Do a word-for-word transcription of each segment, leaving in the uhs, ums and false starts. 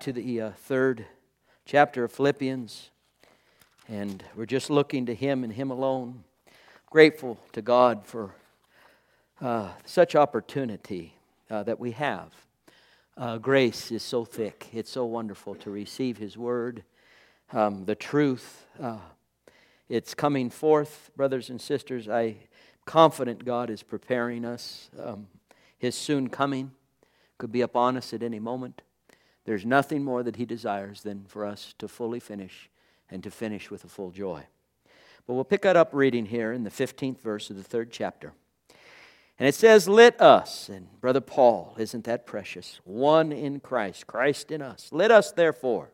to the uh, third chapter of Philippians, and we're just looking to Him and Him alone. Grateful to God for uh, such opportunity uh, that we have. Uh, grace is so thick. It's so wonderful to receive His Word, um, the truth. Uh, it's coming forth, brothers and sisters. I'm confident God is preparing us. Um, His soon coming could be upon us at any moment. There's nothing more that He desires than for us to fully finish and to finish with a full joy. But we'll pick that up reading here in the fifteenth verse of the third chapter. And it says, let us, and Brother Paul, isn't that precious? One in Christ, Christ in us. Let us therefore,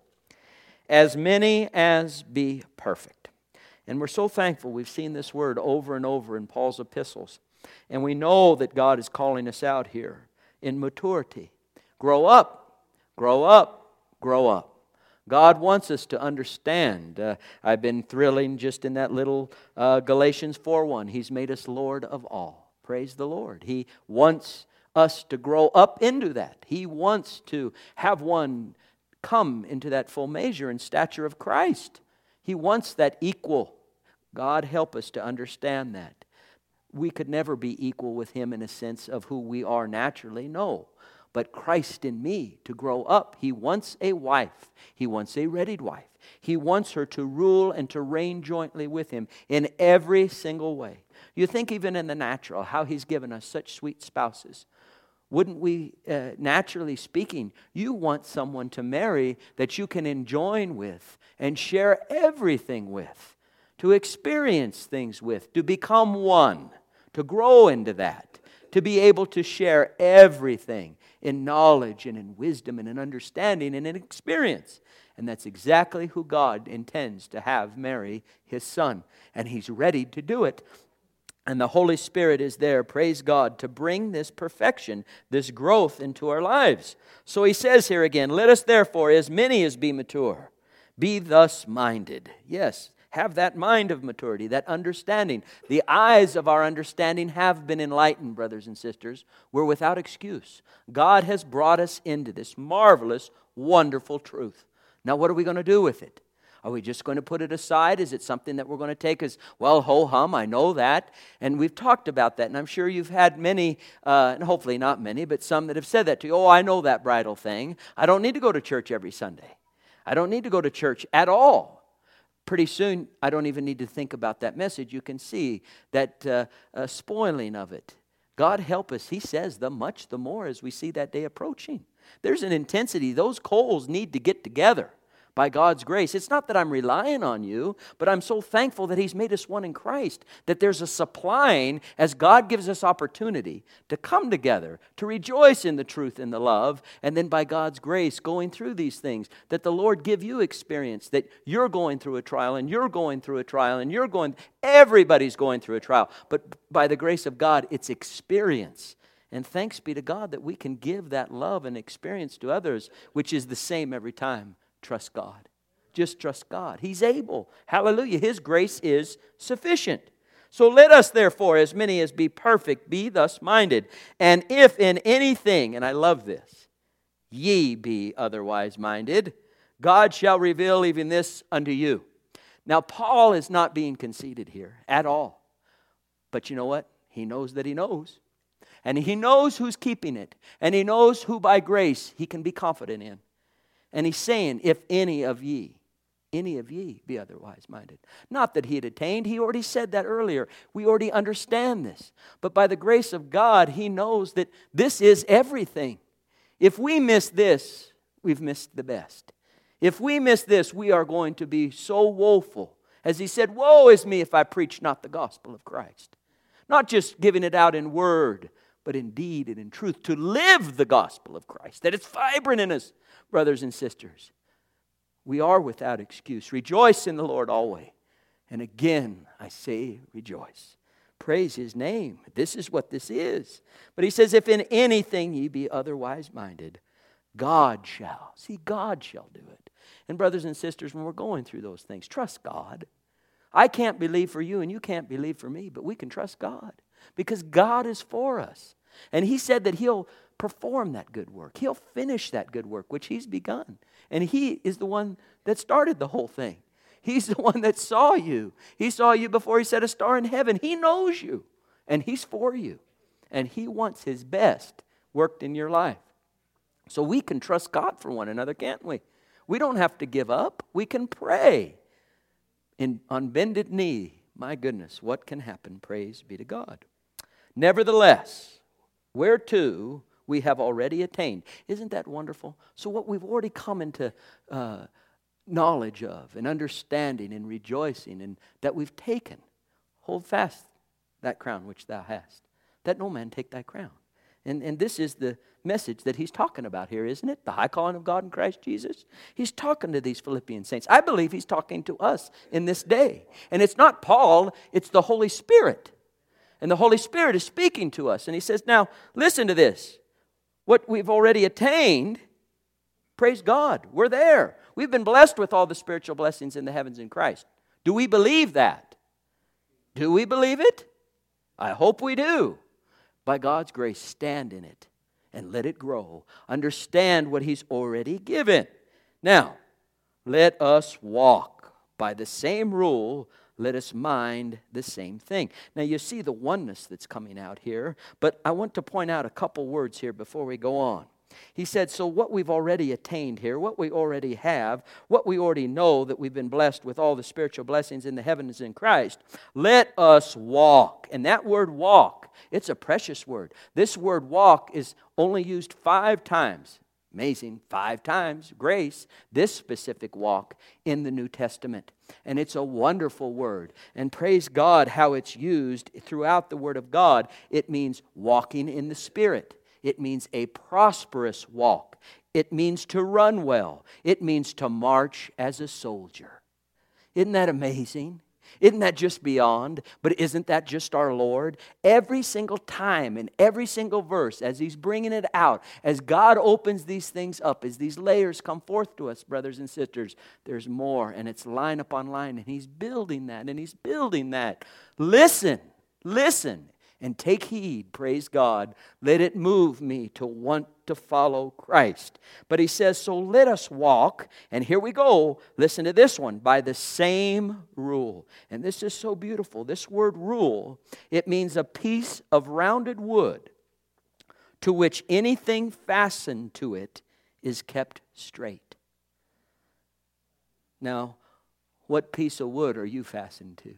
as many as be perfect. And we're so thankful we've seen this word over and over in Paul's epistles. And we know that God is calling us out here in maturity. Grow up. Grow up, grow up. God wants us to understand. Uh, I've been thrilling just in that little uh, Galatians four one. He's made us Lord of all. Praise the Lord. He wants us to grow up into that. He wants to have one come into that full measure and stature of Christ. He wants that equal. God help us to understand that. We could never be equal with Him in a sense of who we are naturally. No. But Christ in me, to grow up. He wants a wife. He wants a readied wife. He wants her to rule and to reign jointly with Him in every single way. You think even in the natural, how He's given us such sweet spouses. Wouldn't we, uh, naturally speaking, you want someone to marry that you can enjoin with and share everything with, to experience things with, to become one, to grow into that, to be able to share everything in knowledge and in wisdom and in understanding and in experience. And that's exactly who God intends to have marry His Son. And He's ready to do it. And the Holy Spirit is there, praise God, to bring this perfection, this growth into our lives. So He says here again, let us therefore, as many as be mature, be thus minded. Yes, have that mind of maturity, that understanding. The eyes of our understanding have been enlightened, brothers and sisters. We're without excuse. God has brought us into this marvelous, wonderful truth. Now, what are we going to do with it? Are we just going to put it aside? Is it something that we're going to take as, well, ho-hum, I know that. And we've talked about that. And I'm sure you've had many, uh, and hopefully not many, but some that have said that to you. Oh, I know that bridal thing. I don't need to go to church every Sunday. I don't need to go to church at all. Pretty soon, I don't even need to think about that message. You can see that uh, uh, spoiling of it. God help us. He says, the much the more as we see that day approaching. There's an intensity. Those coals need to get together by God's grace. It's not that I'm relying on you, but I'm so thankful that He's made us one in Christ, that there's a supplying as God gives us opportunity to come together, to rejoice in the truth and the love, and then by God's grace going through these things, that the Lord give you experience, that you're going through a trial, and you're going through a trial, and you're going, everybody's going through a trial, but by the grace of God, it's experience. And thanks be to God that we can give that love and experience to others, which is the same every time. Trust God. Just trust God. He's able. Hallelujah. His grace is sufficient. So let us therefore, as many as be perfect, be thus minded. And if in anything, and I love this, ye be otherwise minded, God shall reveal even this unto you. Now Paul is not being conceited here at all. But you know what? He knows that he knows. And he knows who's keeping it. And he knows who by grace he can be confident in. And he's saying, if any of ye, any of ye be otherwise minded. Not that he had attained. He already said that earlier. We already understand this. But by the grace of God, he knows that this is everything. If we miss this, we've missed the best. If we miss this, we are going to be so woeful. As he said, woe is me if I preach not the gospel of Christ. Not just giving it out in word, but in deed and in truth. To live the gospel of Christ. That it's vibrant in us. Brothers and sisters, we are without excuse. Rejoice in the Lord always. And again, I say rejoice. Praise His name. This is what this is. But he says, if in anything ye be otherwise minded, God shall. See, God shall do it. And brothers and sisters, when we're going through those things, trust God. I can't believe for you and you can't believe for me, but we can trust God. Because God is for us. And he said that he'll perform that good work. He'll finish that good work, which he's begun. And he is the one that started the whole thing. He's the one that saw you. He saw you before he set a star in heaven. He knows you. And he's for you. And he wants his best worked in your life. So we can trust God for one another, can't we? We don't have to give up. We can pray. In, on bended knee, my goodness, what can happen? Praise be to God. Nevertheless, whereto we have already attained. Isn't that wonderful? So what we've already come into uh, knowledge of and understanding and rejoicing and that we've taken. Hold fast that crown which thou hast, that no man take thy crown. And, and this is the message that he's talking about here, isn't it? The high calling of God in Christ Jesus. He's talking to these Philippian saints. I believe he's talking to us in this day. And it's not Paul, it's the Holy Spirit. And the Holy Spirit is speaking to us. And he says, now, listen to this. What we've already attained, praise God, we're there. We've been blessed with all the spiritual blessings in the heavens in Christ. Do we believe that? Do we believe it? I hope we do. By God's grace, stand in it and let it grow. Understand what he's already given. Now, let us walk by the same rule. Let us mind the same thing. Now, you see the oneness that's coming out here, but I want to point out a couple words here before we go on. He said, so what we've already attained here, what we already have, what we already know that we've been blessed with all the spiritual blessings in the heavens in Christ, let us walk. And that word walk, it's a precious word. This word walk is only used five times. Amazing, five times, grace, this specific walk in the New Testament. And it's a wonderful word. And praise God how it's used throughout the Word of God. It means walking in the Spirit. It means a prosperous walk. It means to run well. It means to march as a soldier. Isn't that amazing? Isn't that just beyond? But isn't that just our Lord? Every single time in every single verse, as he's bringing it out, as God opens these things up, as these layers come forth to us, brothers and sisters, there's more, and it's line upon line, and he's building that, and he's building that. Listen, listen. And take heed, praise God. Let it move me to want to follow Christ. But he says, so let us walk. And here we go. Listen to this one. By the same rule. And this is so beautiful. This word rule, it means a piece of rounded wood to which anything fastened to it is kept straight. Now, what piece of wood are you fastened to?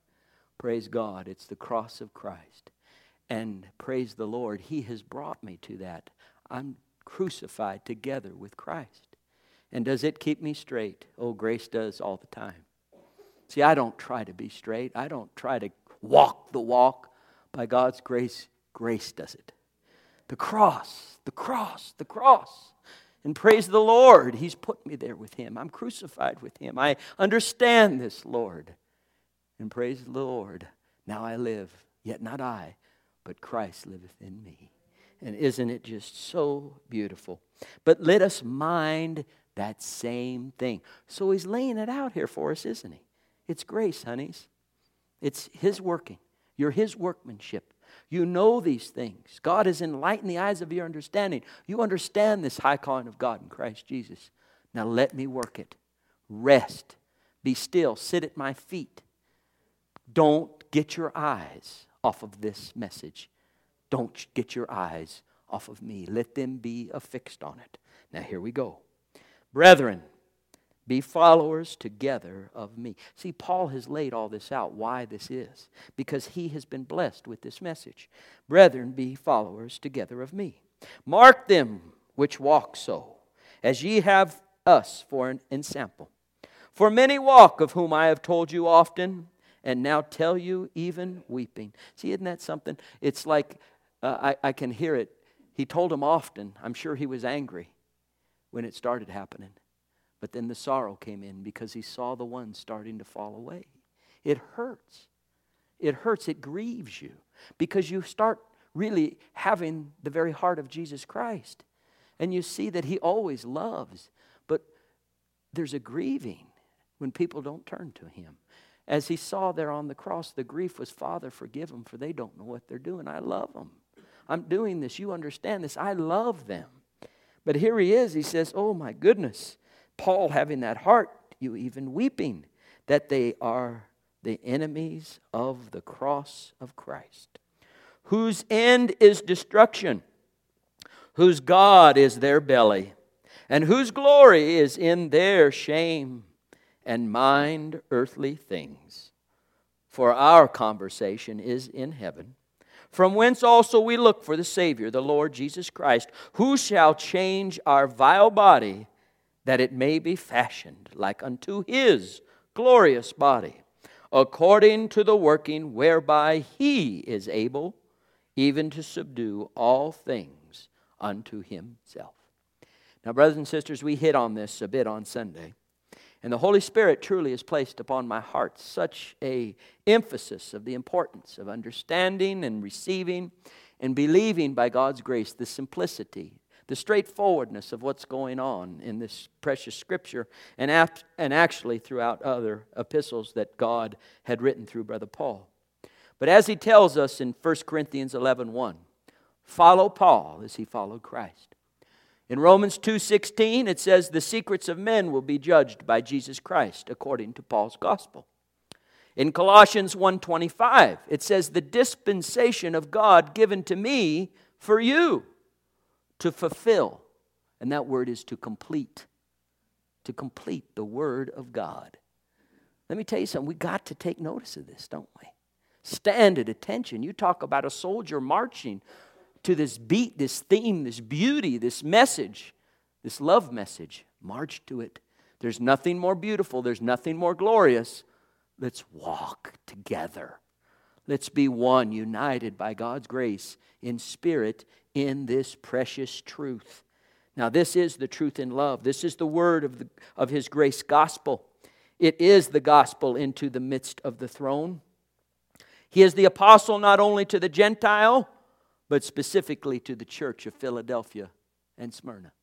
Praise God, it's the cross of Christ. And praise the Lord, he has brought me to that. I'm crucified together with Christ. And does it keep me straight? Oh, grace does all the time. See, I don't try to be straight. I don't try to walk the walk. By God's grace, grace does it. The cross, the cross, the cross. And praise the Lord, he's put me there with him. I'm crucified with him. I understand this, Lord. And praise the Lord, now I live, yet not I, but Christ liveth in me. And isn't it just so beautiful? But let us mind that same thing. So he's laying it out here for us, isn't he? It's grace, honeys. It's his working. You're his workmanship. You know these things. God has enlightened the eyes of your understanding. You understand this high calling of God in Christ Jesus. Now let me work it. Rest. Be still. Sit at my feet. Don't get your eyes off of this message. Don't get your eyes off of me. Let them be affixed on it. Now here we go. Brethren, be followers together of me. See, Paul has laid all this out, why this is. Because he has been blessed with this message. Brethren, be followers together of me. Mark them which walk so, as ye have us for an ensample. For many walk, of whom I have told you often, and now tell you even weeping. See, isn't that something? It's like, uh, I, I can hear it. He told them often. I'm sure he was angry when it started happening. But then the sorrow came in because he saw the ones starting to fall away. It hurts. It hurts. It grieves you because you start really having the very heart of Jesus Christ. And you see that he always loves. But there's a grieving when people don't turn to him. As he saw there on the cross, the grief was, Father, forgive them, for they don't know what they're doing. I love them. I'm doing this. You understand this. I love them. But here he is. He says, oh my goodness. Paul having that heart, you even weeping, that they are the enemies of the cross of Christ, whose end is destruction, whose God is their belly, and whose glory is in their shame, and mind earthly things. For our conversation is in heaven, from whence also we look for the Savior, the Lord Jesus Christ, who shall change our vile body, that it may be fashioned like unto His glorious body, according to the working whereby He is able even to subdue all things unto Himself. Now, brothers and sisters, we hit on this a bit on Sunday. And the Holy Spirit truly has placed upon my heart such a emphasis of the importance of understanding and receiving and believing by God's grace the simplicity, the straightforwardness of what's going on in this precious Scripture, and, apt, and actually throughout other epistles that God had written through Brother Paul. But as he tells us in First Corinthians eleven one, follow Paul as he followed Christ. In Romans two sixteen, it says, the secrets of men will be judged by Jesus Christ, according to Paul's gospel. In Colossians one twenty-five, it says, the dispensation of God given to me for you to fulfill. And that word is to complete. To complete the word of God. Let me tell you something. We got to take notice of this, don't we? Stand at attention. You talk about a soldier marching to this beat, this theme, this beauty, this message, this love message. March to it. There's nothing more beautiful. There's nothing more glorious. Let's walk together. Let's be one, united by God's grace in spirit in this precious truth. Now, this is the truth in love. This is the word of, the, of His grace gospel. It is the gospel into the midst of the throne. He is the apostle not only to the Gentile, but specifically to the church of Philadelphia and Smyrna.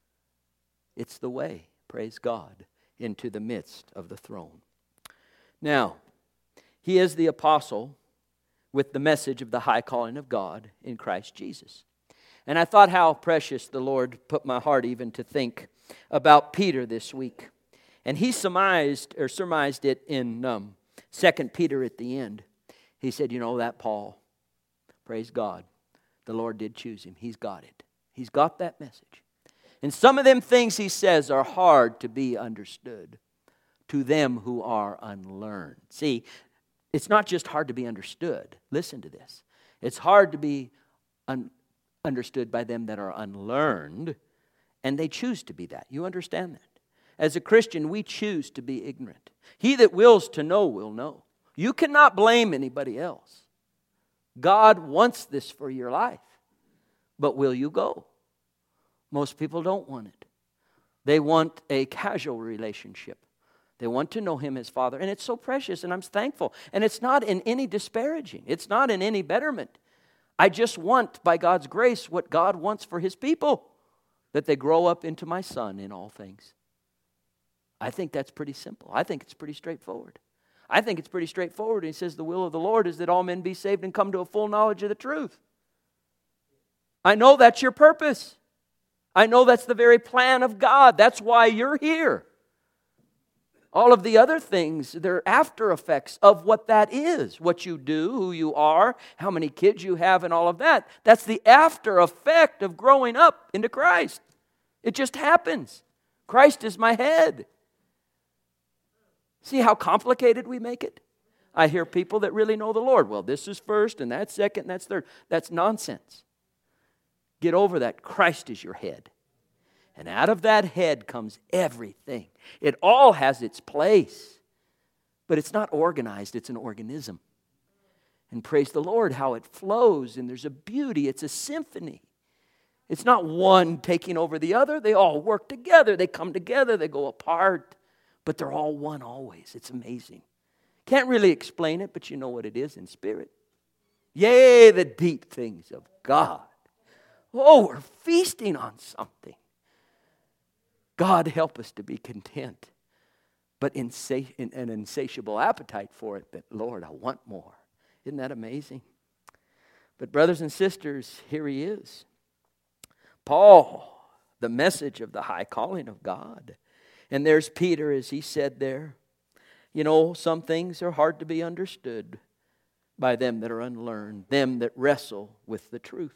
It's the way, praise God, into the midst of the throne. Now, he is the apostle with the message of the high calling of God in Christ Jesus. And I thought how precious the Lord put my heart even to think about Peter this week. And he surmised, or surmised it in um, Second Peter at the end. He said, you know that Paul, praise God, the Lord did choose him. He's got it. He's got that message. And some of them things he says are hard to be understood to them who are unlearned. See, it's not just hard to be understood. Listen to this. It's hard to be un- understood by them that are unlearned, and they choose to be that. You understand that? As a Christian, we choose to be ignorant. He that wills to know will know. You cannot blame anybody else. God wants this for your life. But will you go? Most people don't want it. They want a casual relationship. They want to know Him as Father. And it's so precious, and I'm thankful. And it's not in any disparaging. It's not in any betterment. I just want, by God's grace, what God wants for His people. That they grow up into my Son in all things. I think that's pretty simple. I think it's pretty straightforward. I think it's pretty straightforward. He says the will of the Lord is that all men be saved and come to a full knowledge of the truth. I know that's your purpose. I know that's the very plan of God. That's why you're here. All of the other things, they're after effects of what that is. What you do, who you are, how many kids you have, and all of that. That's the after effect of growing up into Christ. It just happens. Christ is my head. See how complicated we make it? I hear people that really know the Lord. Well, this is first, and that's second, and that's third. That's nonsense. Get over that. Christ is your head. And out of that head comes everything. It all has its place. But it's not organized. It's an organism. And praise the Lord how it flows. And there's a beauty. It's a symphony. It's not one taking over the other. They all work together. They come together. They go apart. But they're all one always. It's amazing. Can't really explain it, but you know what it is in spirit. Yea, the deep things of God. Oh, we're feasting on something. God help us to be content, but insa- in an insatiable appetite for it. But Lord, I want more. Isn't that amazing? But brothers and sisters, here he is. Paul, the message of the high calling of God. And there's Peter, as he said there. You know, some things are hard to be understood by them that are unlearned, them that wrestle with the truth.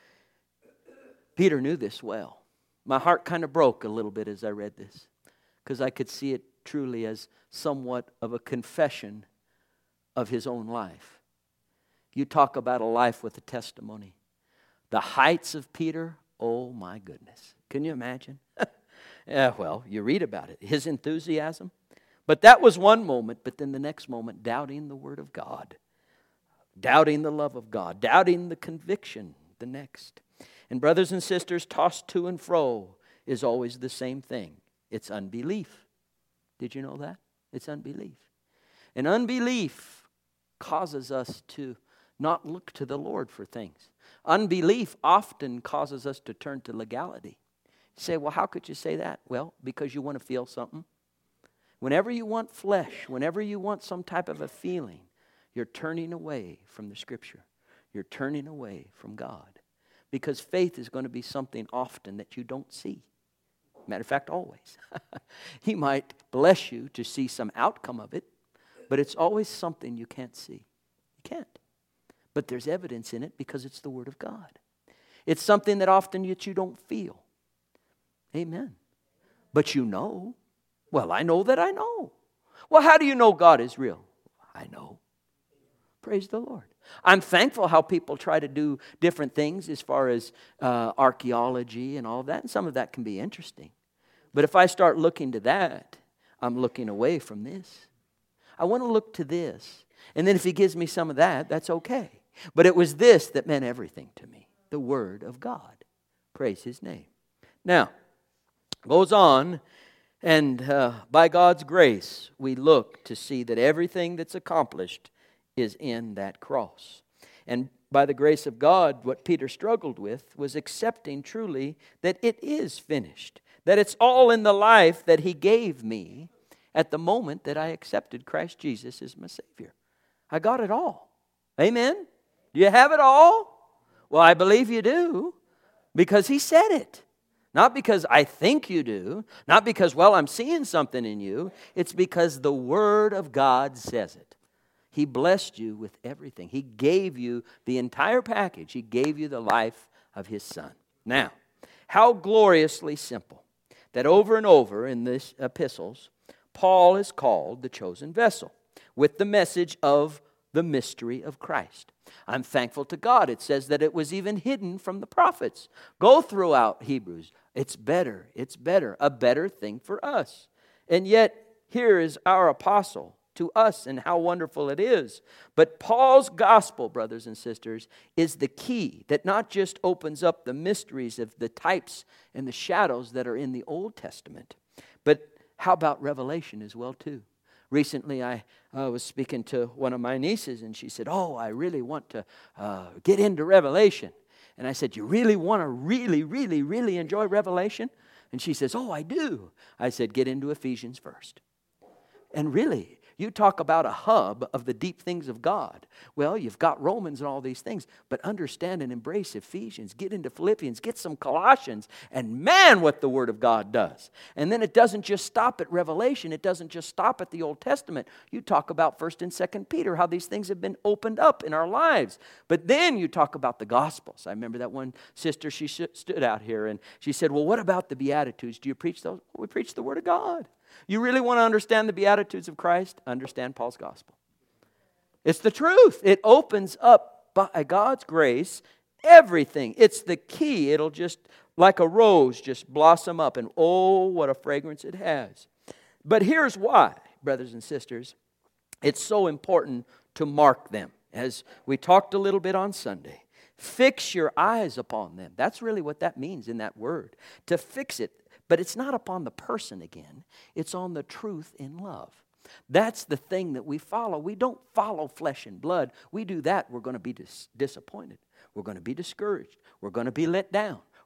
Peter knew this well. My heart kind of broke a little bit as I read this, because I could see it truly as somewhat of a confession of his own life. You talk about a life with a testimony. The heights of Peter, oh my goodness. Can you imagine? Yeah, well, you read about it. His enthusiasm. But that was one moment, but then the next moment, doubting the Word of God. Doubting the love of God. Doubting the conviction the next. And brothers and sisters, tossed to and fro is always the same thing. It's unbelief. Did you know that? It's unbelief. And unbelief causes us to not look to the Lord for things. Unbelief often causes us to turn to legality. You say, well, how could you say that? Well, because you want to feel something. Whenever you want flesh, whenever you want some type of a feeling, you're turning away from the Scripture. You're turning away from God. Because faith is going to be something often that you don't see. Matter of fact, always. He might bless you to see some outcome of it, but it's always something you can't see. You can't. But there's evidence in it because it's the Word of God. It's something that often yet you don't feel. Amen. But you know. Well, I know that I know. Well, how do you know God is real? I know. Praise the Lord. I'm thankful how people try to do different things as far as uh, archaeology and all that. And some of that can be interesting. But if I start looking to that, I'm looking away from this. I want to look to this. And then if He gives me some of that, that's okay. But it was this that meant everything to me. The Word of God. Praise His name. Now, goes on, and uh, by God's grace, we look to see that everything that's accomplished is in that cross. And by the grace of God, what Peter struggled with was accepting truly that it is finished. That it's all in the life that He gave me at the moment that I accepted Christ Jesus as my Savior. I got it all. Amen? Do you have it all? Well, I believe you do, because He said it. Not because I think you do. Not because, well, I'm seeing something in you. It's because the Word of God says it. He blessed you with everything. He gave you the entire package. He gave you the life of His Son. Now, how gloriously simple that over and over in these epistles, Paul is called the chosen vessel with the message of the mystery of Christ. I'm thankful to God. It says that it was even hidden from the prophets. Go throughout Hebrews. It's better. It's better. A better thing for us. And yet, here is our apostle to us, and how wonderful it is. But Paul's gospel, brothers and sisters, is the key that not just opens up the mysteries of the types and the shadows that are in the Old Testament, but how about Revelation as well too? Recently, I uh, was speaking to one of my nieces, and she said, oh, I really want to uh, get into Revelation. And I said, you really want to really, really, really enjoy Revelation? And she says, oh, I do. I said, get into Ephesians first. And really, you talk about a hub of the deep things of God. Well, you've got Romans and all these things, but understand and embrace Ephesians. Get into Philippians, get some Colossians, and man, what the Word of God does. And then it doesn't just stop at Revelation. It doesn't just stop at the Old Testament. You talk about First and Second Peter, how these things have been opened up in our lives. But then you talk about the Gospels. I remember that one sister, she stood out here, and she said, well, what about the Beatitudes? Do you preach those? We preach the Word of God. You really want to understand the Beatitudes of Christ? Understand Paul's gospel. It's the truth. It opens up, by God's grace, everything. It's the key. It'll just, like a rose, just blossom up. And oh, what a fragrance it has. But here's why, brothers and sisters, it's so important to mark them. As we talked a little bit on Sunday, fix your eyes upon them. That's really what that means in that word. To fix it. But it's not upon the person again. It's on the truth in love. That's the thing that we follow. We don't follow flesh and blood. We do that, we're going to be dis- disappointed. We're going to be discouraged. We're going to be let down.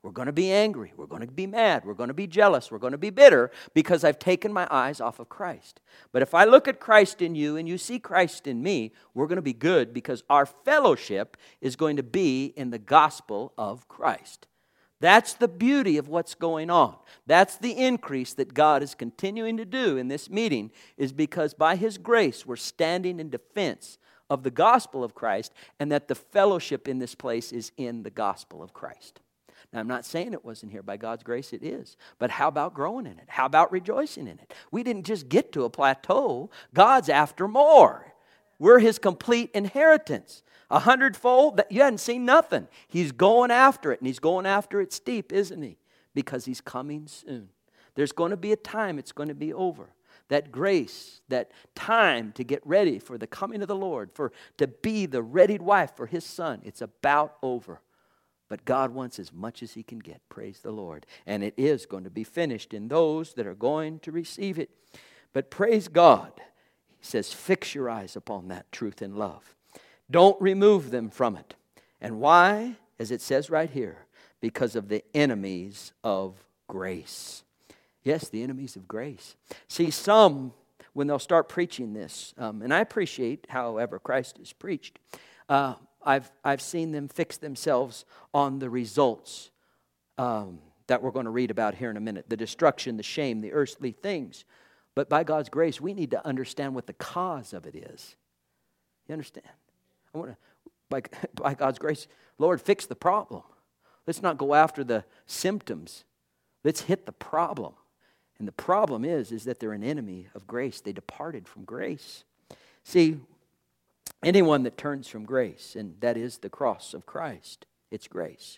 We're going to be angry. We're going to be mad. We're going to be jealous. We're going to be bitter because I've taken my eyes off of Christ. But if I look at Christ in you and you see Christ in me, we're going to be good because our fellowship is going to be in the gospel of Christ. That's the beauty of what's going on. That's the increase that God is continuing to do in this meeting, is because by His grace we're standing in defense of the gospel of Christ, and that the fellowship in this place is in the gospel of Christ. Now, I'm not saying it wasn't here. By God's grace, it is. But how about growing in it? How about rejoicing in it? We didn't just get to a plateau. God's after more. We're His complete inheritance. A hundredfold, that you hadn't seen nothing. He's going after it, and He's going after it steep, isn't He? Because He's coming soon. There's going to be a time it's going to be over. That grace, that time to get ready for the coming of the Lord, for to be the readied wife for His Son, it's about over. But God wants as much as He can get. Praise the Lord. And it is going to be finished in those that are going to receive it. But praise God. He says, fix your eyes upon that truth and love. Don't remove them from it. And why? As it says right here, because of the enemies of grace. Yes, the enemies of grace. See, some, when they'll start preaching this, um, and I appreciate however Christ is preached, uh, I've, I've seen them fix themselves on the results um, that we're going to read about here in a minute. The destruction, the shame, the earthly things. But by God's grace, we need to understand what the cause of it is. You understand? I want to, by, by God's grace, Lord, fix the problem. Let's not go after the symptoms. Let's hit the problem. And the problem is, is that they're an enemy of grace. They departed from grace. See, anyone that turns from grace, and that is the cross of Christ, it's grace,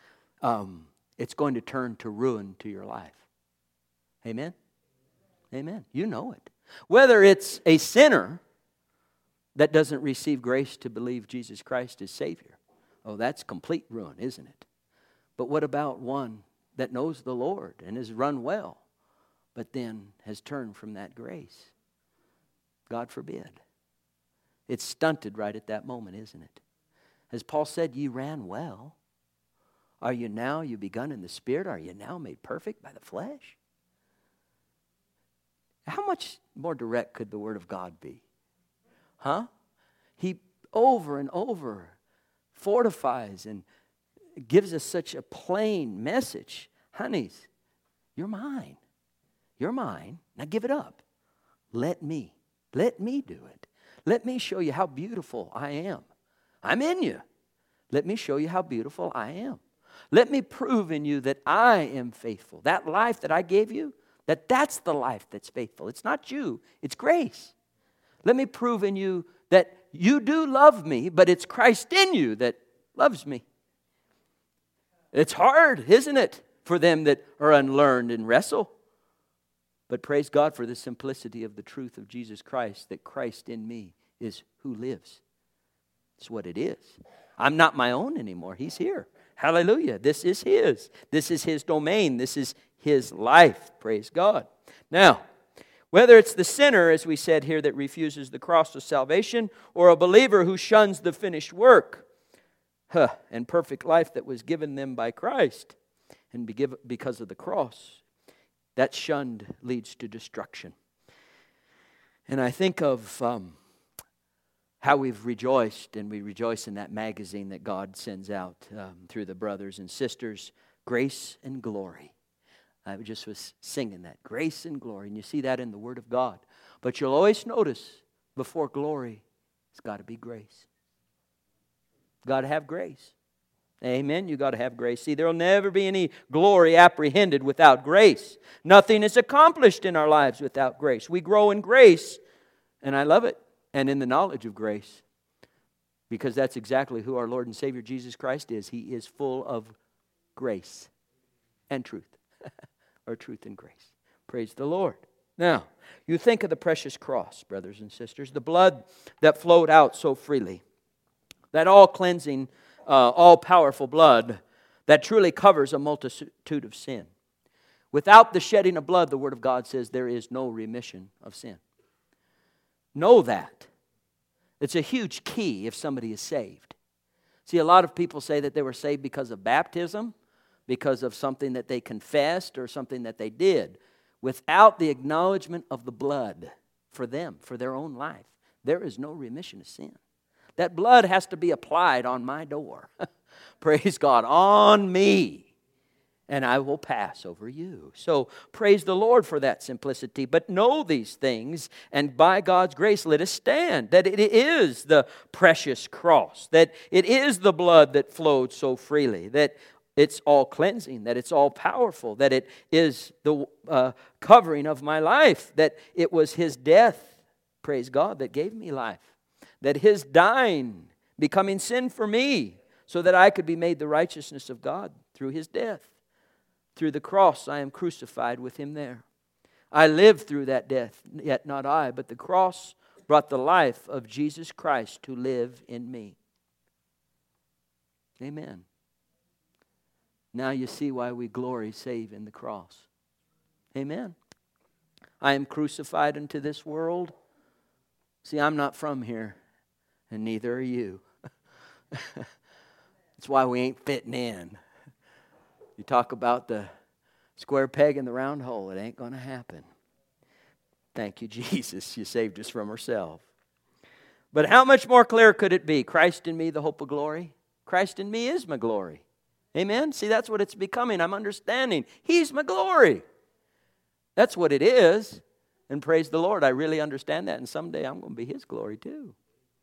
um, it's going to turn to ruin to your life. Amen? Amen. You know it. Whether it's a sinner that doesn't receive grace to believe Jesus Christ is Savior. Oh, that's complete ruin, isn't it? But what about one that knows the Lord and has run well, but then has turned from that grace? God forbid. It's stunted right at that moment, isn't it? As Paul said, ye ran well. Are you now, you begun in the Spirit? Are you now made perfect by the flesh? How much more direct could the Word of God be? Huh? He over and over fortifies and gives us such a plain message. Honeys, you're mine. You're mine. Now give it up. Let me. Let me do it. Let me show you how beautiful I am. I'm in you. Let me show you how beautiful I am. Let me prove in you that I am faithful. That life that I gave you, that that's the life that's faithful. It's not you. It's grace. Let me prove in you that you do love me, but it's Christ in you that loves me. It's hard, isn't it, for them that are unlearned and wrestle? But praise God for the simplicity of the truth of Jesus Christ, that Christ in me is who lives. It's what it is. I'm not my own anymore. He's here. Hallelujah. This is His. This is His domain. This is His life. Praise God. Now, whether it's the sinner, as we said here, that refuses the cross of salvation, or a believer who shuns the finished work huh, and perfect life that was given them by Christ, and because of the cross, that shunned leads to destruction. And I think of um, how we've rejoiced, and we rejoice in that magazine that God sends out um, through the brothers and sisters, Grace and Glory. I just was singing that, grace and glory, and you see that in the Word of God. But you'll always notice, before glory, it's got to be grace. Got to have grace. Amen. You got to have grace. See, there will never be any glory apprehended without grace. Nothing is accomplished in our lives without grace. We grow in grace, and I love it, and in the knowledge of grace, because that's exactly who our Lord and Savior Jesus Christ is. He is full of grace and truth, or truth and grace. Praise the Lord. Now, you think of the precious cross, brothers and sisters, the blood that flowed out so freely, that all-cleansing, uh, all-powerful blood that truly covers a multitude of sin. Without the shedding of blood, the Word of God says there is no remission of sin. Know that. It's a huge key if somebody is saved. See, a lot of people say that they were saved because of baptism, because of something that they confessed or something that they did. Without the acknowledgement of the blood for them, for their own life, there is no remission of sin. That blood has to be applied on my door. Praise God, on me. And I will pass over you. So praise the Lord for that simplicity. But know these things, and by God's grace let us stand. That it is the precious cross. That it is the blood that flowed so freely. That it's all cleansing. That it's all powerful. That it is the uh, covering of my life. That it was His death, praise God, that gave me life. That His dying, becoming sin for me, so that I could be made the righteousness of God through His death. Through the cross I am crucified with Him there. I live through that death, yet not I, but the cross brought the life of Jesus Christ to live in me. Amen. Now you see why we glory save in the cross. Amen. I am crucified unto this world. See, I'm not from here, and neither are you. That's why we ain't fitting in. You talk about the square peg in the round hole. It ain't going to happen. Thank you, Jesus. You saved us from ourselves. But how much more clear could it be? Christ in me, the hope of glory. Christ in me is my glory. Amen? See, that's what it's becoming. I'm understanding. He's my glory. That's what it is. And praise the Lord, I really understand that. And someday I'm going to be His glory too.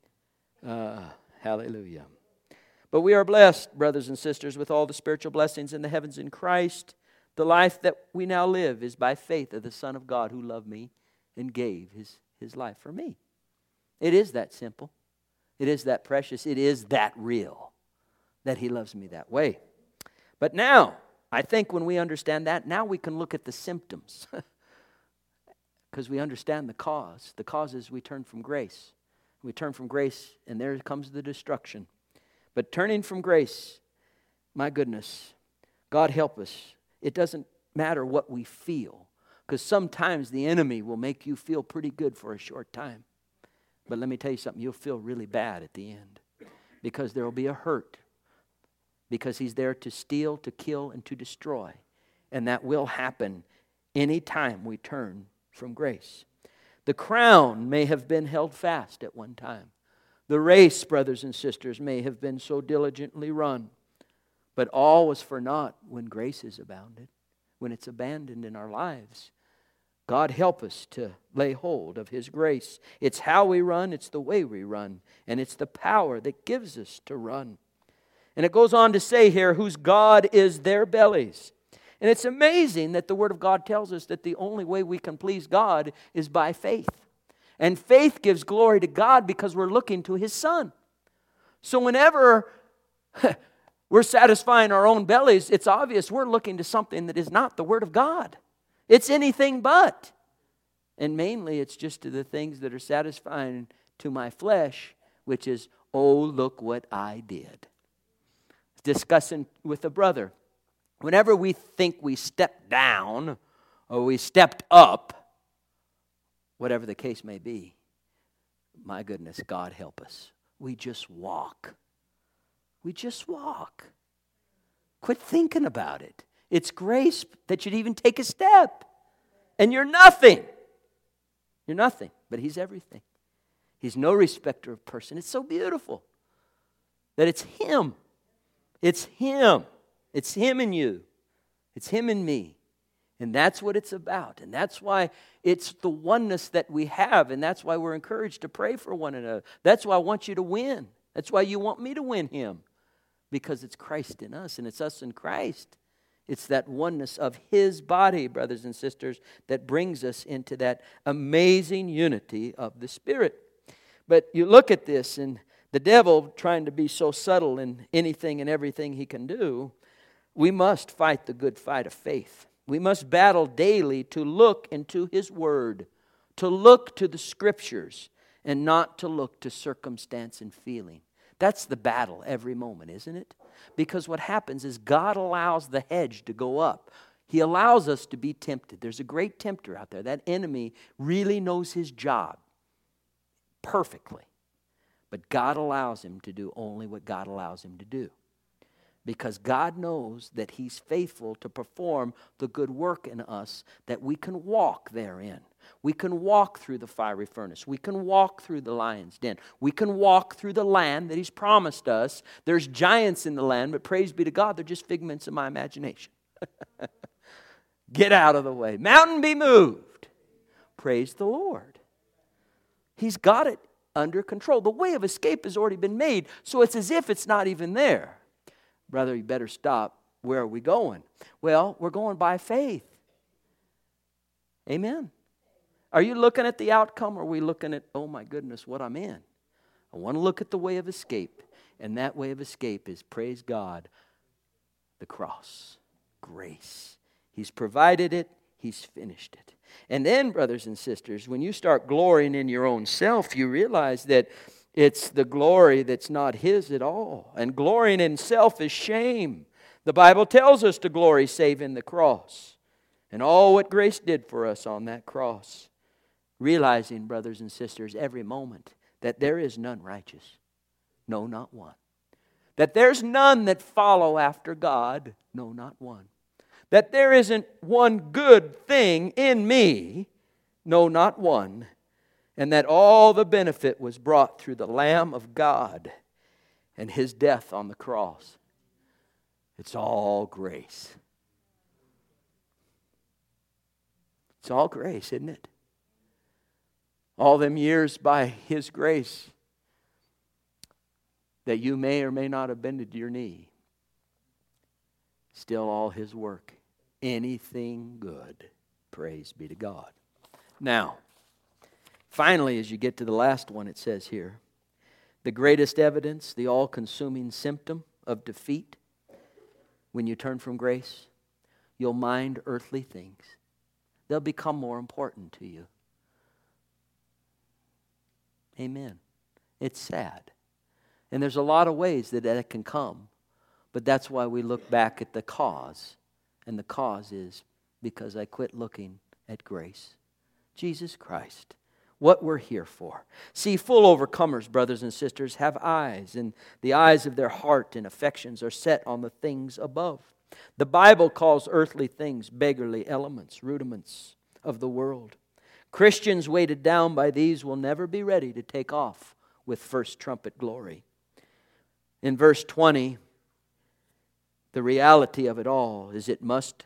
Uh, hallelujah. But we are blessed, brothers and sisters, with all the spiritual blessings in the heavens in Christ. The life that we now live is by faith of the Son of God who loved me and gave his, his life for me. It is that simple. It is that precious. It is that real that He loves me that way. But now, I think when we understand that, now we can look at the symptoms. Because we understand the cause. The cause is we turn from grace. We turn from grace, and there comes the destruction. But turning from grace, my goodness, God help us. It doesn't matter what we feel, because sometimes the enemy will make you feel pretty good for a short time. But let me tell you something, you'll feel really bad at the end, because there will be a hurt, because he's there to steal, to kill, and to destroy. And that will happen any time we turn from grace. The crown may have been held fast at one time. The race, brothers and sisters, may have been so diligently run, but all was for naught when grace is abounded, when it's abandoned in our lives. God help us to lay hold of His grace. It's how we run, it's the way we run, and it's the power that gives us to run. And it goes on to say here, whose God is their bellies. And it's amazing that the Word of God tells us that the only way we can please God is by faith. And faith gives glory to God because we're looking to His Son. So whenever we're satisfying our own bellies, it's obvious we're looking to something that is not the Word of God. It's anything but. And mainly it's just to the things that are satisfying to my flesh, which is, oh, look what I did. Discussing with a brother. Whenever we think we stepped down or we stepped up, whatever the case may be, my goodness, God help us. We just walk. We just walk. Quit thinking about it. It's grace that you'd even take a step. And you're nothing. You're nothing, but He's everything. He's no respecter of person. It's so beautiful that it's Him. It's Him. It's Him in you. It's Him in me. And that's what it's about. And that's why it's the oneness that we have. And that's why we're encouraged to pray for one another. That's why I want you to win. That's why you want me to win Him. Because it's Christ in us and it's us in Christ. It's that oneness of His body, brothers and sisters, that brings us into that amazing unity of the Spirit. But you look at this, and the devil trying to be so subtle in anything and everything he can do, we must fight the good fight of faith. We must battle daily to look into His Word, to look to the Scriptures, and not to look to circumstance and feeling. That's the battle every moment, isn't it? Because what happens is God allows the hedge to go up. He allows us to be tempted. There's a great tempter out there. That enemy really knows his job perfectly. But God allows him to do only what God allows him to do. Because God knows that He's faithful to perform the good work in us, that we can walk therein. We can walk through the fiery furnace. We can walk through the lion's den. We can walk through the land that He's promised us. There's giants in the land, but praise be to God, they're just figments of my imagination. Get out of the way. Mountain be moved. Praise the Lord. He's got it under control. The way of escape has already been made, so it's as if it's not even there. Brother, you better stop. Where are we going? Well, we're going by faith. Amen. Are you looking at the outcome, or are we looking at, oh my goodness, what I'm in? I want to look at the way of escape. And that way of escape is, praise God, the cross. Grace. He's provided it. He's finished it. And then, brothers and sisters, when you start glorying in your own self, you realize that it's the glory that's not His at all. And glorying in self is shame. The Bible tells us to glory save in the cross. And all what grace did for us on that cross. Realizing, brothers and sisters, every moment that there is none righteous. No, not one. That there's none that follow after God. No, not one. That there isn't one good thing in me. No, not one. And that all the benefit was brought through the Lamb of God and His death on the cross. It's all grace. It's all grace, isn't it? All them years by His grace that you may or may not have bended your knee. Still all His work. Anything good. Praise be to God. Now, finally, as you get to the last one, it says here, the greatest evidence, the all-consuming symptom of defeat, when you turn from grace, you'll mind earthly things. They'll become more important to you. Amen. It's sad. And there's a lot of ways that that can come. But that's why we look back at the cause. And the cause is because I quit looking at grace. Jesus Christ. What we're here for. See, full overcomers, brothers and sisters, have eyes. And the eyes of their heart and affections are set on the things above. The Bible calls earthly things beggarly elements, rudiments of the world. Christians weighted down by these will never be ready to take off with first trumpet glory. In verse twenty, the reality of it all is it must,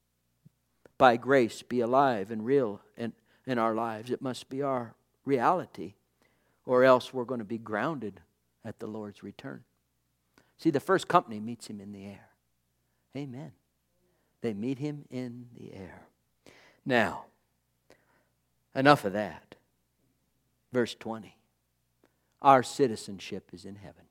by grace, be alive and real in, in our lives. It must be our reality, or else we're going to be grounded at the Lord's return. See, the first company meets Him in the air. Amen. They meet Him in the air. Now, enough of that. Verse twenty. Our citizenship is in heaven.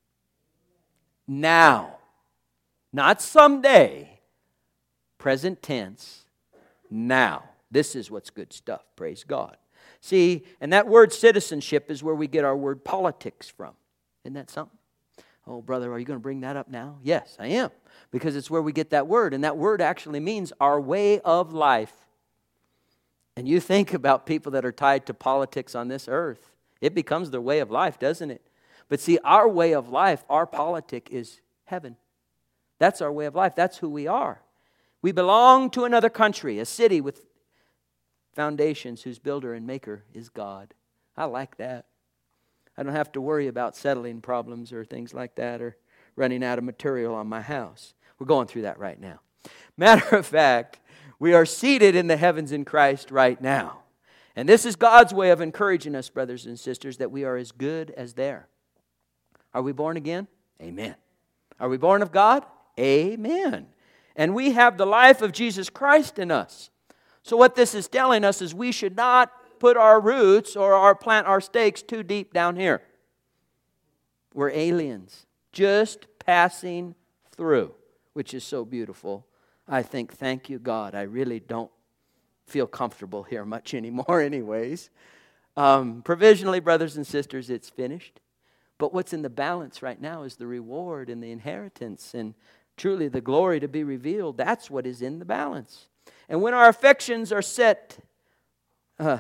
Now. Not someday. Present tense. Now. This is what's good stuff. Praise God. See, and that word citizenship is where we get our word politics from. Isn't that something? Oh, brother, are you going to bring that up now? Yes, I am. Because it's where we get that word. And that word actually means our way of life. And you think about people that are tied to politics on this earth. It becomes their way of life, doesn't it? But see, our way of life, our politic is heaven. That's our way of life. That's who we are. We belong to another country, a city with foundations whose builder and maker is God. I like that. I don't have to worry about settling problems or things like that or running out of material on my house. We're going through that right now. Matter of fact, we are seated in the heavens in Christ right now. And this is God's way of encouraging us, brothers and sisters, that we are as good as there. Are we born again? Amen. Are we born of God? Amen. And we have the life of Jesus Christ in us. So what this is telling us is we should not put our roots or our plant our stakes too deep down here. We're aliens, just passing through, which is so beautiful. I think, thank you, God. I really don't feel comfortable here much anymore anyways. Um, provisionally, brothers and sisters, it's finished. But what's in the balance right now is the reward and the inheritance and truly the glory to be revealed. That's what is in the balance. And when our affections are set uh,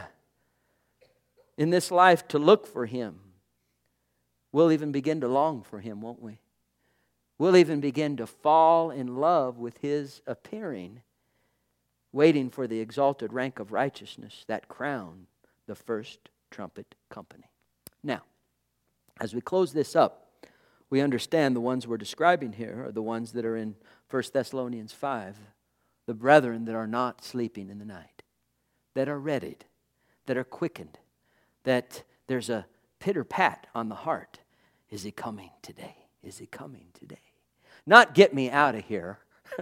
in this life to look for Him, we'll even begin to long for Him, won't we? We'll even begin to fall in love with His appearing, waiting for the exalted rank of righteousness, that crown, the first trumpet company. Now, as we close this up, we understand the ones we're describing here are the ones that are in First Thessalonians five, the brethren that are not sleeping in the night, that are readied, that are quickened, that there's a pitter-pat on the heart. Is He coming today? Is He coming today? Not get me out of here.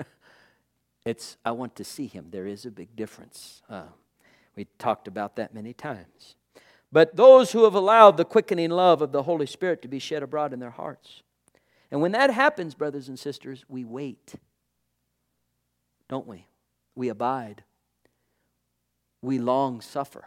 It's, I want to see Him. There is a big difference. Uh, we talked about that many times. But those who have allowed the quickening love of the Holy Spirit to be shed abroad in their hearts. And when that happens, brothers and sisters, we wait. Don't we? We abide. We long suffer.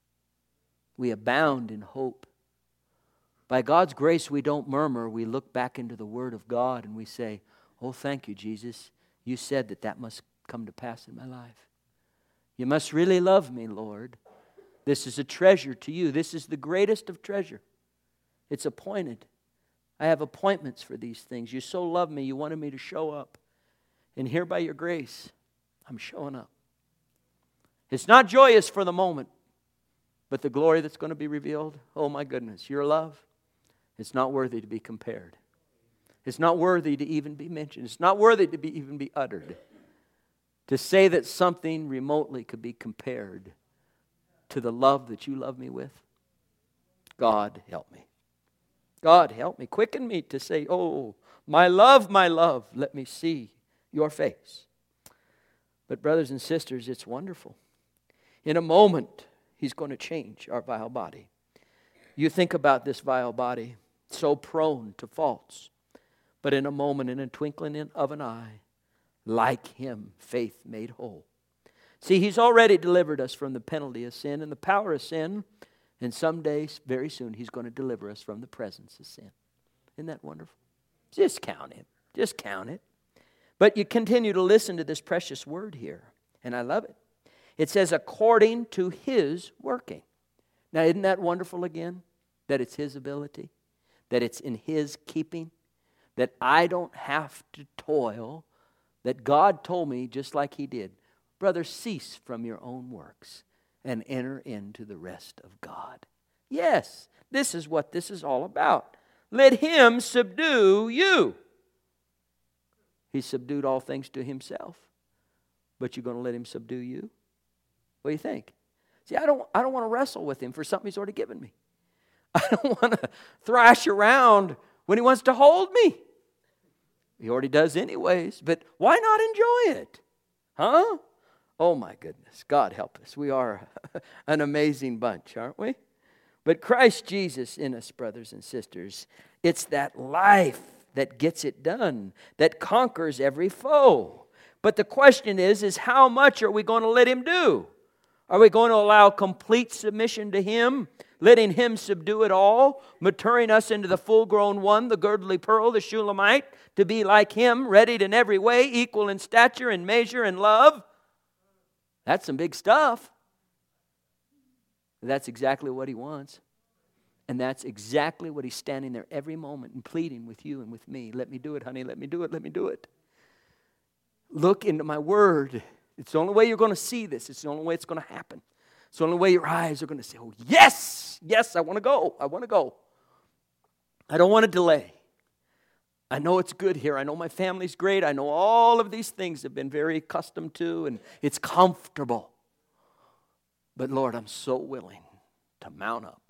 We abound in hope. By God's grace, we don't murmur. We look back into the Word of God and we say, oh, thank you, Jesus. You said that that must come to pass in my life. You must really love me, Lord. This is a treasure to you. This is the greatest of treasure. It's appointed. I have appointments for these things. You so love me, you wanted me to show up. And here by your grace, I'm showing up. It's not joyous for the moment, but the glory that's going to be revealed, oh my goodness, your love, it's not worthy to be compared. It's not worthy to even be mentioned. It's not worthy to be even be uttered. To say that something remotely could be compared to the love that you love me with, God help me. God help me. Quicken me to say, oh, my love, my love, let me see your face. But brothers and sisters, it's wonderful. In a moment, He's going to change our vile body. You think about this vile body, so prone to faults. But in a moment, in a twinkling of an eye, like Him, faith made whole. See, He's already delivered us from the penalty of sin and the power of sin. And someday, very soon, He's going to deliver us from the presence of sin. Isn't that wonderful? Just count Him. Just count it. But you continue to listen to this precious word here. And I love it. It says, according to His working. Now, isn't that wonderful again? That it's His ability. That it's in His keeping. That I don't have to toil. That God told me, just like He did, brother, cease from your own works and enter into the rest of God. Yes, this is what this is all about. Let Him subdue you. He subdued all things to Himself. But you're going to let Him subdue you? What do you think? See, I don't, I don't want to wrestle with Him for something He's already given me. I don't want to thrash around when He wants to hold me. He already does anyways, but why not enjoy it? Huh? Oh my goodness, God help us. We are an amazing bunch, aren't we? But Christ Jesus in us, brothers and sisters, it's that life that gets it done, that conquers every foe. But the question is, is how much are we going to let Him do? Are we going to allow complete submission to Him, letting Him subdue it all, maturing us into the full-grown one, the girdly pearl, the Shulamite, to be like Him, readied in every way, equal in stature and measure and love? That's some big stuff. That's exactly what He wants. And that's exactly what He's standing there every moment and pleading with you and with me. Let me do it, honey. Let me do it. Let me do it. Look into my word. It's the only way you're going to see this. It's the only way it's going to happen. It's the only way your eyes are going to say, oh, yes, yes, I want to go. I want to go. I don't want to delay. I know it's good here. I know my family's great. I know all of these things I've been very accustomed to, and it's comfortable. But Lord, I'm so willing to mount up.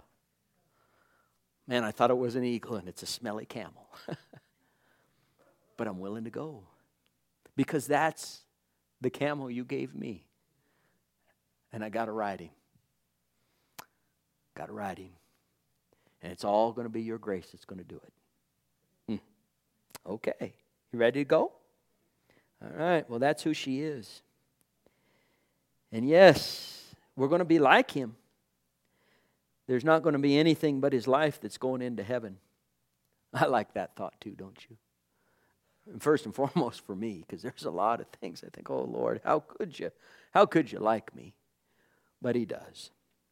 Man, I thought it was an eagle, and it's a smelly camel. But I'm willing to go. Because that's the camel you gave me. And I got to ride him. Got to ride him. And it's all going to be your grace that's going to do it. Hmm. Okay. You ready to go? All right. Well, that's who she is. And yes, we're going to be like Him. There's not going to be anything but His life that's going into heaven. I like that thought too, don't you? And first and foremost for me, because there's a lot of things I think, oh Lord, how could you? How could you like me? But He does.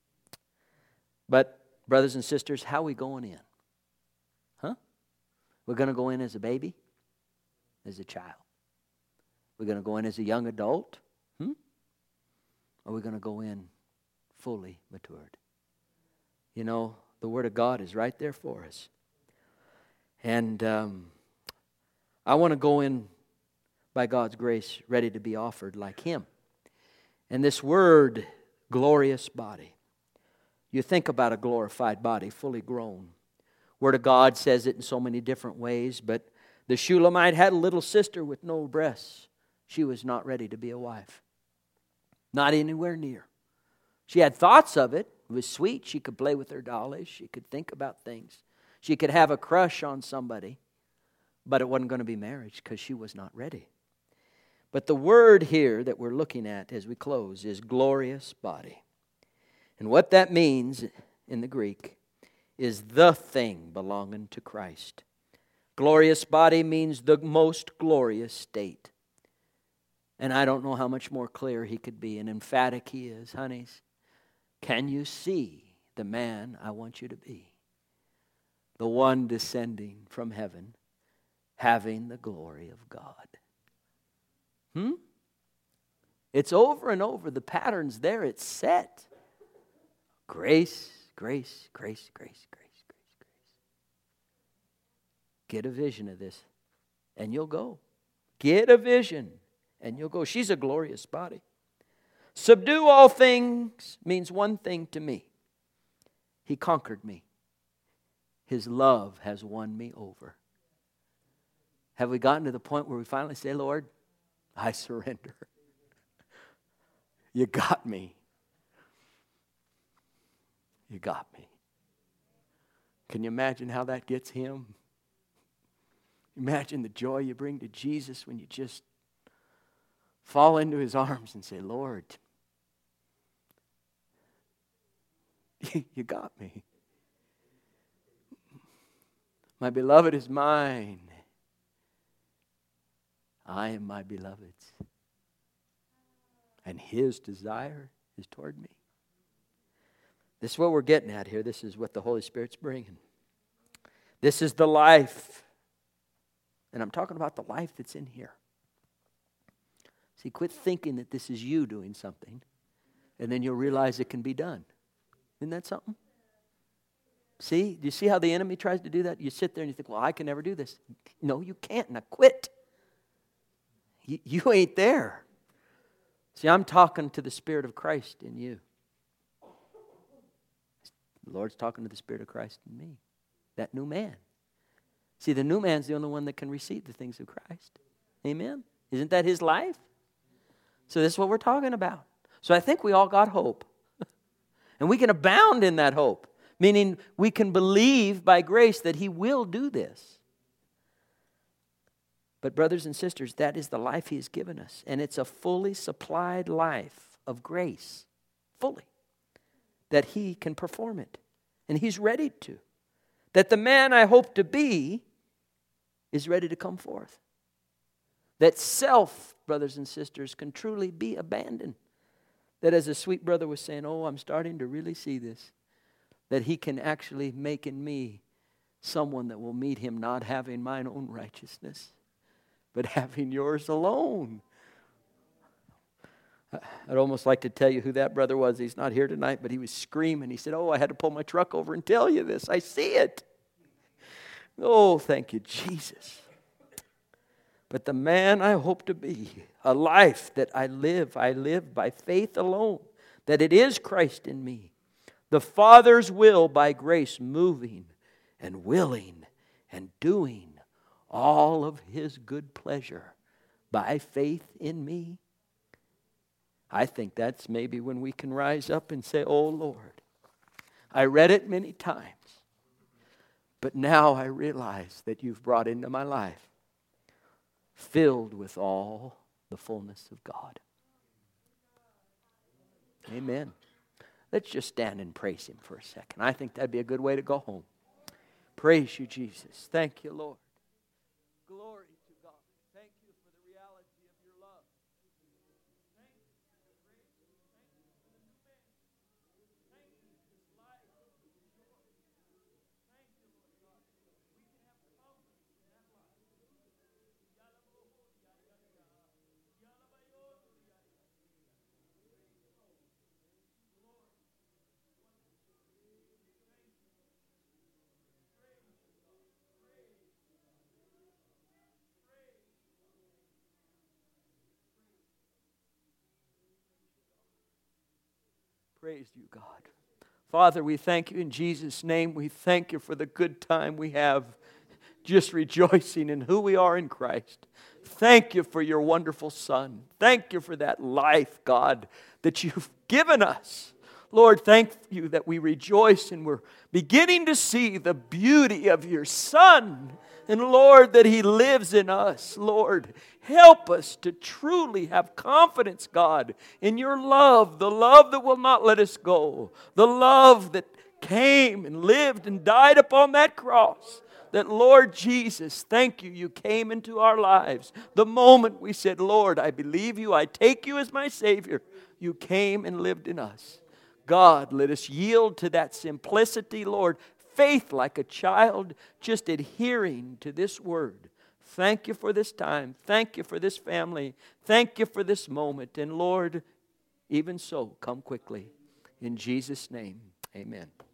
But brothers and sisters, how are we going in? Huh? We're going to go in as a baby? as a child? We're going to go in as a young adult? Hmm? Or are we going to go in fully matured? You know, the Word of God is right there for us. And um, I want to go in, by God's grace, ready to be offered like Him. And this word, glorious body. You think about a glorified body, fully grown. Word of God says it in so many different ways, but the Shulamite had a little sister with no breasts. She was not ready to be a wife. Not anywhere near. She had thoughts of it. It was sweet. She could play with her dollies. She could think about things. She could have a crush on somebody. But it wasn't going to be marriage because she was not ready. But the word here that we're looking at as we close is glorious body. And what that means in the Greek is the thing belonging to Christ. Glorious body means the most glorious state. And I don't know how much more clear he could be and emphatic he is. Honeys, can you see the man I want you to be? The one descending from heaven, having the glory of God. Hmm? It's over and over. The pattern's there. It's set. Grace, grace, grace, grace, grace, grace, grace. Get a vision of this and you'll go. Get a vision and you'll go. She's a glorious body. Subdue all things means one thing to me. He conquered me. His love has won me over. Have we gotten to the point where we finally say, Lord, I surrender. You got me. You got me. Can you imagine how that gets Him? Imagine the joy you bring to Jesus when you just fall into His arms and say, Lord, you got me. My beloved is mine. I am my beloved's. And His desire is toward me. This is what we're getting at here. This is what the Holy Spirit's bringing. This is the life. And I'm talking about the life that's in here. See, quit thinking that this is you doing something, and then you'll realize it can be done. Isn't that something? See? Do you see how the enemy tries to do that? You sit there and you think, well, I can never do this. No, you can't. Now quit. You, you ain't there. See, I'm talking to the Spirit of Christ in you. The Lord's talking to the Spirit of Christ in me. That new man. See, the new man's the only one that can receive the things of Christ. Amen? Isn't that his life? So this is what we're talking about. So I think we all got hope. And we can abound in that hope. Meaning we can believe by grace that He will do this. But brothers and sisters, that is the life He has given us. And it's a fully supplied life of grace. Fully. That He can perform it. And He's ready to. That the man I hope to be is ready to come forth. That self, brothers and sisters, can truly be abandoned. That as a sweet brother was saying, oh, I'm starting to really see this. That He can actually make in me someone that will meet Him not having mine own righteousness, but having yours alone. I'd almost like to tell you who that brother was. He's not here tonight, but he was screaming. He said, oh, I had to pull my truck over and tell you this. I see it. Oh, thank you, Jesus. But the man I hope to be, a life that I live, I live by faith alone, that it is Christ in me. The Father's will by grace moving and willing and doing all of His good pleasure by faith in me. I think that's maybe when we can rise up and say, oh Lord, I read it many times, but now I realize that You've brought into my life filled with all the fullness of God. Amen. Let's just stand and praise Him for a second. I think that'd be a good way to go home. Praise You, Jesus. Thank You, Lord. Glory to God. Thank You for the reality of Your love. Thank You for the grace. Thank You for the new man. Thank You for this life that is yours. Thank You, Lord God. We can have confidence in that life. Praise you, God. Father, we thank you in Jesus' name. We thank you for the good time we have just rejoicing in who we are in Christ. Thank you for your wonderful Son. Thank you for that life, God, that you've given us. Lord, thank you that we rejoice and we're beginning to see the beauty of your Son. And Lord, that He lives in us. Lord, help us to truly have confidence, God, in your love, the love that will not let us go, the love that came and lived and died upon that cross. That, Lord Jesus, thank you, you came into our lives. The moment we said, Lord, I believe you, I take you as my Savior, you came and lived in us. God, let us yield to that simplicity, Lord. Faith like a child, just adhering to this word. Thank you for this time. Thank you for this family. Thank you for this moment. And Lord, even so, come quickly. In Jesus' name, amen.